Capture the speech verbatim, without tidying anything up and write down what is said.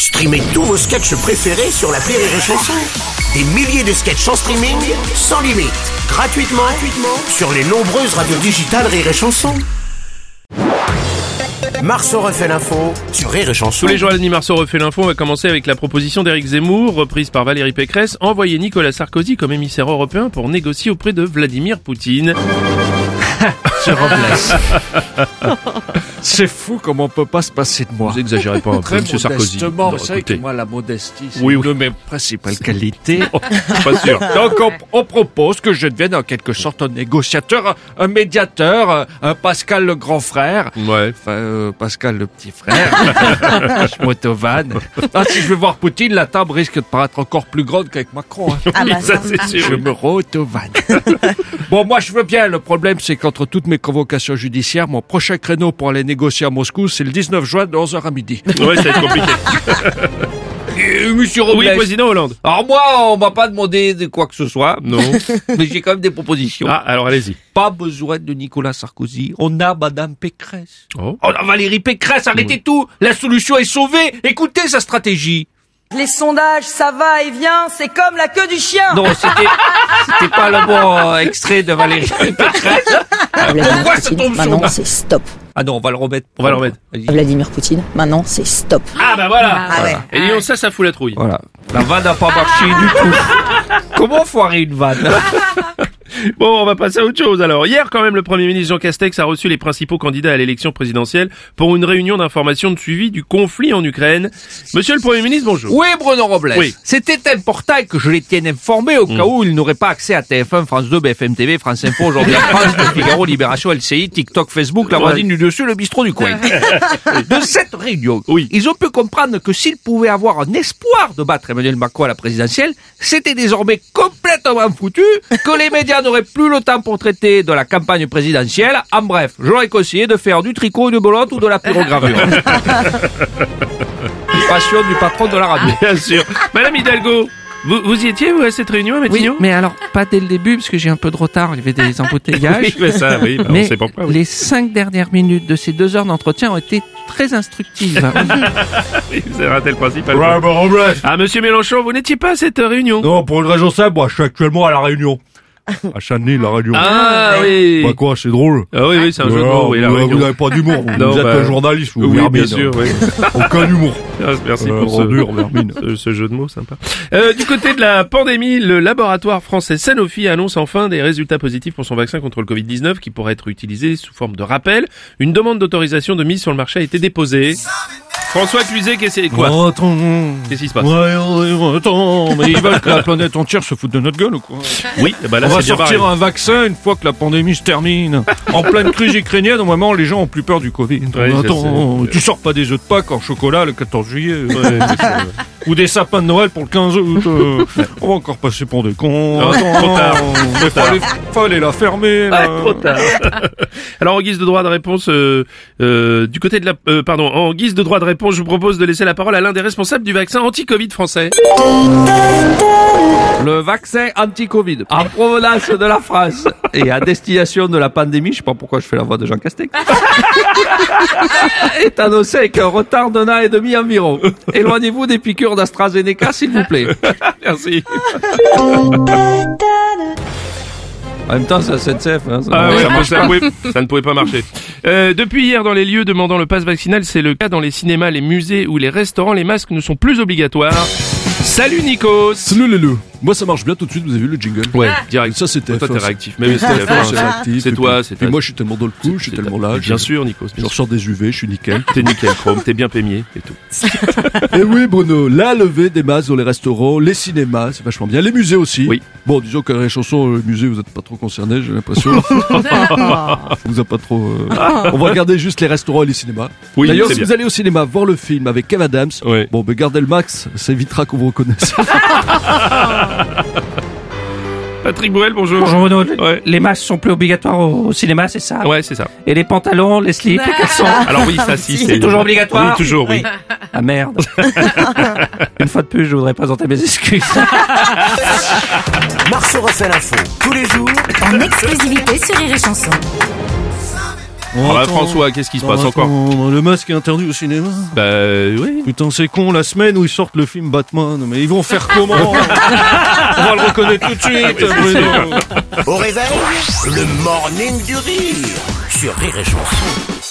Streamez tous vos sketchs préférés sur l'appli Rire et Chanson. Des milliers de sketchs en streaming, sans limite, gratuitement, gratuitement sur les nombreuses radios digitales Rire et Chanson. Marceau refait l'info sur Rire et Chanson. Tous les jours à la nuit, Marceau refait l'info. On va commencer avec la proposition d'Éric Zemmour, reprise par Valérie Pécresse, envoyer Nicolas Sarkozy comme émissaire européen pour négocier auprès de Vladimir Poutine. Je remplace. C'est fou comme on peut pas se passer de moi. Vous exagérez pas un peu, Très monsieur Sarkozy. modestement, Non, vous savez que écoutez. moi, la modestie, c'est Oui, une oui. de mes principales qualités. Oh, je suis pas sûr. Donc, on, on propose que je devienne en quelque sorte un négociateur, un médiateur, un Pascal le grand frère. Ouais. Enfin, euh, Pascal le petit frère. Je m'auto-vanne. Ah, si je vais voir Poutine, la table risque de paraître encore plus grande qu'avec Macron. Hein. Oui, ça c'est sûr. Je me re-auto-vanne. Bon, moi, je veux bien. Le problème, c'est qu'entre toutes mes convocations judiciaires, mon prochain créneau pour aller négocier à Moscou, c'est le dix-neuf juin de onze heures à midi. Ouais, ça va être compliqué. Euh, Monsieur Robles. Oui, président Hollande. Alors moi, on m'a pas demandé de quoi que ce soit. Non. Mais j'ai quand même des propositions. Ah, alors allez-y. Pas besoin de Nicolas Sarkozy. On a Madame Pécresse. Oh. On a Valérie Pécresse. Arrêtez Oui. tout. La solution est sauvée. Écoutez sa stratégie. Les sondages, ça va et vient, c'est comme la queue du chien. Non, c'était, c'était pas le bon euh, extrait de Valérie Pécresse. Vladimir Pourquoi ça Poutine, tombe sur maintenant moi? c'est stop. Ah non, on va le remettre. On va le remettre. Vas-y. Vladimir Poutine, maintenant c'est stop. Ah bah voilà. Ah ouais. Et disons, ça, ça fout la trouille. Voilà. La vanne n'a pas marché du tout. Comment foirer une vanne? Bon, on va passer à autre chose alors. Hier, quand même, le Premier ministre Jean Castex a reçu les principaux candidats à l'élection présidentielle pour une réunion d'information de suivi du conflit en Ukraine. Monsieur le Premier ministre, bonjour. Oui, Bruno Robles. Oui. C'était important que je les tienne informés au cas où ils n'auraient pas accès à T F un, France deux, B F M T V, France Info, Aujourd'hui en France, Le Figaro, Libération, L C I, TikTok, Facebook, la voisine du dessus, le bistrot du coin. De cette réunion, Oui. ils ont pu comprendre que s'ils pouvaient avoir un espoir de battre Emmanuel Macron à la présidentielle, c'était désormais complètement foutu, que les médias n'auraient plus le temps pour traiter de la campagne présidentielle. En bref, j'aurais conseillé de faire du tricot, une belote ou de la pyrogravure. Passion du patron de la radio. Bien sûr. Madame Hidalgo, vous, vous y étiez, vous, à cette réunion à Oui, Matignon? mais alors, pas dès le début, parce que j'ai un peu de retard, il y avait des embouteillages. Oui, mais ça, oui, bah, on mais sait pourquoi. Oui. les cinq dernières minutes de ces deux heures d'entretien ont été très instructives. Oui, vous avez raté le principal. Ouais, bah, Robles. Ah, monsieur Mélenchon, vous n'étiez pas à cette réunion? Non, pour une raison simple, moi, je suis actuellement à La Réunion. À Chantilly, La Réunion. Ah, oui. Bah quoi, c'est drôle. Ah oui, oui, c'est un jeu de Ouais, mots, oui, la vous, réunion. vous n'avez pas d'humour, vous, Non, vous êtes bah, un journaliste, vous, Oui, Vermine. bien sûr, oui. Aucun humour. Ah, Merci Euh, pour ce, ordure, Vermine. ce, ce jeu de mots sympa. Euh, du côté de la pandémie, le laboratoire français Sanofi annonce enfin des résultats positifs pour son vaccin contre le covid dix-neuf qui pourrait être utilisé sous forme de rappel. Une demande d'autorisation de mise sur le marché a été déposée. François Cluzet, qu'est-ce que c'est quoi? Oh, attends. Qu'est-ce qui se passe? Ouais, ouais, attends, mais ils veulent que la planète entière se foute de notre gueule ou quoi? Oui, bah là On va c'est bien sortir barré. un vaccin une fois que la pandémie se termine. En pleine crise ukrainienne, au moment où les gens ont plus peur du Covid. Ouais, je attends, sais. tu sors pas des œufs de Pâques en chocolat le quatorze juillet. Ouais, c'est ça, ouais. Ou des sapins de Noël pour le quinze août. euh, on va encore passer pour des cons. Non, Attends, trop tard, mais fallait, fallait la fermer. Là. Ah, trop tard. Alors en guise de droit de réponse, euh, euh, du côté de la, euh, pardon, en guise de droit de réponse, je vous propose de laisser la parole à l'un des responsables du vaccin anti-Covid français. Le vaccin anti-Covid, en provenance de la France et à destination de la pandémie, je sais pas pourquoi je fais la voix de Jean Castex, est annoncé avec un retard d'un an et demi environ. Éloignez-vous des piqûres d'AstraZeneca, s'il vous plaît. Merci. En même temps, c'est la S N C F. Hein, ça, Ah ouais, ça marche ça, pas. pouvait- ça ne pouvait pas marcher. Euh, depuis hier, dans les lieux demandant le pass vaccinal, c'est le cas dans les cinémas, les musées ou les restaurants. Les masques ne sont plus obligatoires. Salut Nikos. Salut les loups. Moi, ça marche bien tout de suite, vous avez vu le jingle? Ouais, direct. Ça, c'était Toi, F un. t'es réactif. Mais oui, c'est F un, la c'est fin. réactif. C'est Et toi, puis- c'est Puis ta- moi, je suis tellement dans le coup, je suis c'est tellement ta- là. Bien je- sûr, Nikos. Je ressors des U V, je suis nickel. T'es nickel chrome, t'es bien pémier et tout. Et oui, Bruno, la levée des masques dans les restaurants, les cinémas, c'est vachement bien. Les musées aussi. Oui. Bon, disons que les chansons, le musée, vous êtes pas trop concernés, j'ai l'impression. Ça vous a pas trop... euh, On va regarder juste les restaurants et les cinémas. Oui, D'ailleurs, c'est si bien. vous allez au cinéma voir le film avec Kev Adams, Ouais. bon, ben gardez le max, ça évitera qu'on vous reconnaisse. Patrick Bruel, bonjour. Bonjour Bruno, Ouais. les masques sont plus obligatoires au, au cinéma, c'est ça? Ouais, c'est ça. Et les pantalons, les slips, les caleçons? Alors oui, ça si, C'est toujours obligatoire? Oui, toujours, oui. Ah merde. Une fois de plus, je voudrais présenter mes excuses. Marceau refait l'info tous les jours En exclusivité sur Rire et Chanson. Oh, Ah bah, attends. François, qu'est-ce qui se Non, passe attends, encore? Le masque est interdit au cinéma. Bah oui. Putain, c'est con, la semaine où ils sortent le film Batman. Mais ils vont faire comment? On va le reconnaître tout de suite. Bruno. Au réveil, le morning du rire sur Rire et Chanson.